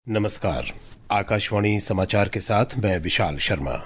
नमस्कार। आकाशवाणी समाचार के साथ मैं विशाल शर्मा।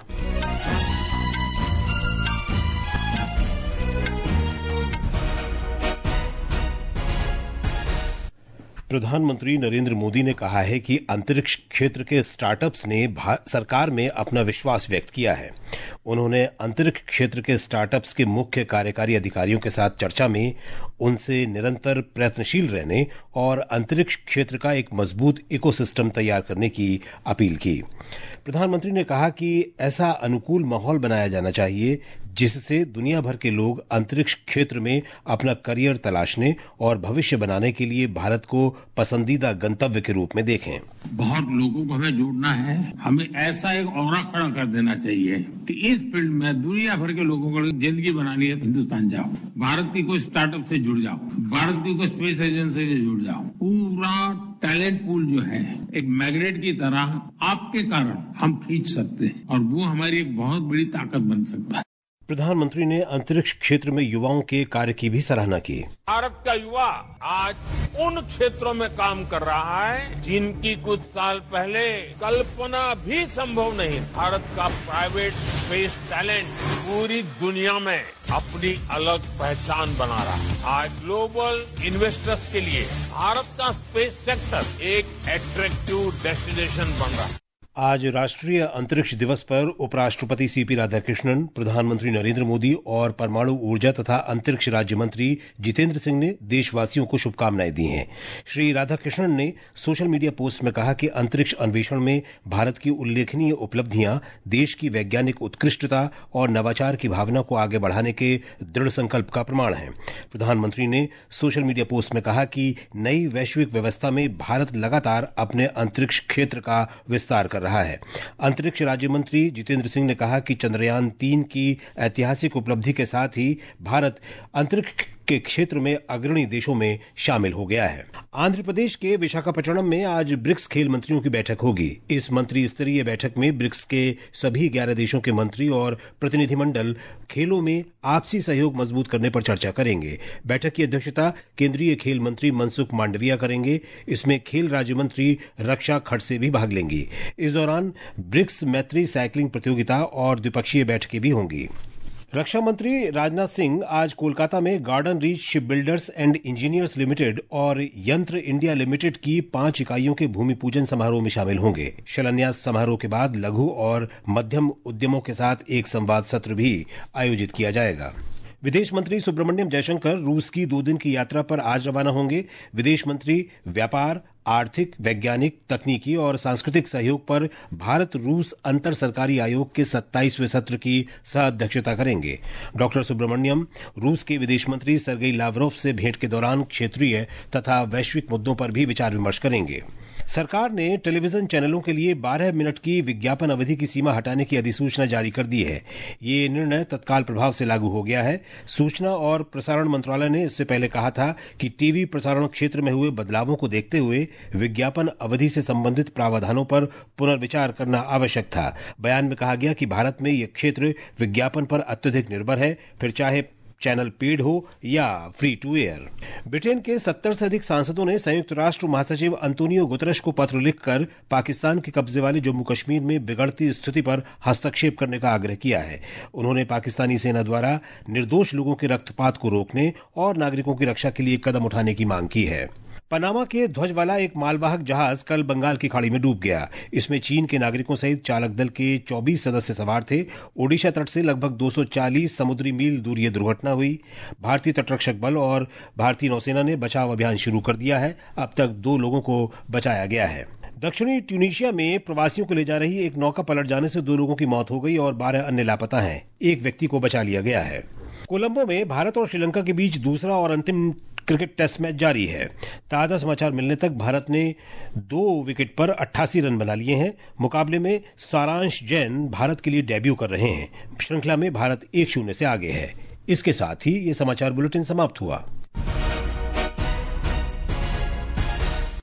प्रधानमंत्री नरेंद्र मोदी ने कहा है कि अंतरिक्ष क्षेत्र के स्टार्टअप्स ने सरकार में अपना विश्वास व्यक्त किया है। उन्होंने अंतरिक्ष क्षेत्र के स्टार्टअप्स के मुख्य कार्यकारी अधिकारियों के साथ चर्चा में उनसे निरंतर प्रयत्नशील रहने और अंतरिक्ष क्षेत्र का एक मजबूत इकोसिस्टम तैयार करने की अपील की। प्रधानमंत्री ने कहा कि ऐसा अनुकूल माहौल बनाया जाना चाहिए जिससे दुनिया भर के लोग अंतरिक्ष क्षेत्र में अपना करियर तलाशने और भविष्य बनाने के लिए भारत को पसंदीदा गंतव्य के रूप में देखें। बहुत लोगों को हमें जोड़ना है, हमें ऐसा एक ऑरा खड़ा कर देना चाहिए कि इस फील्ड में दुनिया भर के लोगों को जिंदगी बनानी है, हिंदुस्तान जाओ, भारत की कोई स्टार्टअप से जुड़ जाओ, भारत की कोई स्पेस एजेंसी से जुड़ जाओ। पूरा टैलेंट पूल जो है एक मैग्नेट की तरह आपके कारण हम खींच सकते हैं और वो हमारी एक बहुत बड़ी ताकत बन सकता है। प्रधानमंत्री ने अंतरिक्ष क्षेत्र में युवाओं के कार्य की भी सराहना की। भारत का युवा आज उन क्षेत्रों में काम कर रहा है जिनकी कुछ साल पहले कल्पना भी संभव नहीं। भारत का प्राइवेट स्पेस टैलेंट पूरी दुनिया में अपनी अलग पहचान बना रहा है। आज ग्लोबल इन्वेस्टर्स के लिए भारत का स्पेस सेक्टर एक अट्रैक्टिव डेस्टिनेशन बन रहा है। आज राष्ट्रीय अंतरिक्ष दिवस पर उपराष्ट्रपति सीपी राधाकृष्णन, प्रधानमंत्री नरेंद्र मोदी और परमाणु ऊर्जा तथा अंतरिक्ष राज्य मंत्री जितेंद्र सिंह ने देशवासियों को शुभकामनाएं दी हैं। श्री राधाकृष्णन ने सोशल मीडिया पोस्ट में कहा कि अंतरिक्ष अन्वेषण में भारत की उल्लेखनीय उपलब्धियां देश की वैज्ञानिक उत्कृष्टता और नवाचार की भावना को आगे बढ़ाने के दृढ़ संकल्प का प्रमाण है। प्रधानमंत्री ने सोशल मीडिया पोस्ट में कहा कि नई वैश्विक व्यवस्था में भारत लगातार अपने अंतरिक्ष क्षेत्र का विस्तार कर रहा है। अंतरिक्ष राज्य मंत्री जितेंद्र सिंह ने कहा कि चंद्रयान 3 की ऐतिहासिक उपलब्धि के साथ ही भारत अंतरिक्ष के क्षेत्र में अग्रणी देशों में शामिल हो गया है। आंध्र प्रदेश के विशाखापट्टनम में आज ब्रिक्स खेल मंत्रियों की बैठक होगी। इस मंत्री स्तरीय बैठक में ब्रिक्स के सभी 11 देशों के मंत्री और प्रतिनिधिमंडल खेलों में आपसी सहयोग मजबूत करने पर चर्चा करेंगे। बैठक की अध्यक्षता केंद्रीय खेल मंत्री मनसुख मांडविया करेंगे। इसमें खेल राज्य मंत्री रक्षा खड़से भी भाग लेंगी। इस दौरान ब्रिक्स मैत्री साइकिलिंग प्रतियोगिता और द्विपक्षीय बैठकें भी होंगी। रक्षा मंत्री राजनाथ सिंह आज कोलकाता में garden reach ship builders and engineers limited और यंत्र इंडिया लिमिटेड की 5 इकाइयों के भूमि पूजन समारोह में शामिल होंगे। शिलान्यास समारोह के बाद लघु और मध्यम उद्यमों के साथ एक संवाद सत्र भी आयोजित किया जाएगा। विदेश मंत्री सुब्रमण्यम जयशंकर रूस की 2 दिन की यात्रा पर आज रवाना होंगे। विदेश मंत्री व्यापार, आर्थिक, वैज्ञानिक, तकनीकी और सांस्कृतिक सहयोग पर भारत रूस अंतर सरकारी आयोग के 27वें सत्र की सह-अध्यक्षता करेंगे। डॉक्टर सुब्रमण्यम रूस के विदेश मंत्री सर्गेई लावरोव से भेंट के दौरान क्षेत्रीय तथा वैश्विक मुद्दों पर भी विचार विमर्श करेंगे। सरकार ने टेलीविजन चैनलों के लिए 12 मिनट की विज्ञापन अवधि की सीमा हटाने की अधिसूचना जारी कर दी है। ये निर्णय तत्काल प्रभाव से लागू हो गया है। सूचना और प्रसारण मंत्रालय ने इससे पहले कहा था कि टीवी प्रसारण क्षेत्र में हुए बदलावों को देखते हुए विज्ञापन अवधि से संबंधित प्रावधानों पर पुनर्विचार करना आवश्यक था। बयान में कहा गया कि भारत में यह क्षेत्र विज्ञापन पर अत्यधिक निर्भर है, फिर चाहे चैनल पेड हो या फ्री टू एयर। ब्रिटेन के 70 से अधिक सांसदों ने संयुक्त राष्ट्र महासचिव अंतोनियो गुतरश को पत्र लिखकर पाकिस्तान के कब्जे वाले जम्मू कश्मीर में बिगड़ती स्थिति पर हस्तक्षेप करने का आग्रह किया है। उन्होंने पाकिस्तानी सेना द्वारा निर्दोष लोगों के रक्तपात को रोकने और नागरिकों की रक्षा के लिए कदम उठाने की मांग की है। पनामा के ध्वज वाला एक मालवाहक जहाज कल बंगाल की खाड़ी में डूब गया। इसमें चीन के नागरिकों सहित चालक दल के 24 सदस्य सवार थे। ओडिशा तट से लगभग 240 समुद्री मील दूर यह दुर्घटना हुई। भारतीय तटरक्षक बल और भारतीय नौसेना ने बचाव अभियान शुरू कर दिया है। अब तक 2 लोगों को बचाया गया है। दक्षिणी ट्यूनीशिया में प्रवासियों को ले जा रही एक नौका पलट जाने से 2 लोगों की मौत हो गई और 12 अन्य लापता हैं। एक व्यक्ति को बचा लिया गया है। कोलंबो में भारत और श्रीलंका के बीच दूसरा और अंतिम क्रिकेट टेस्ट मैच जारी है। ताजा समाचार मिलने तक भारत ने 2 विकेट पर 88 रन बना लिए हैं। मुकाबले में सारांश जैन भारत के लिए डेब्यू कर रहे हैं। श्रृंखला में भारत 1-0 से आगे है। इसके साथ ही ये समाचार बुलेटिन समाप्त हुआ।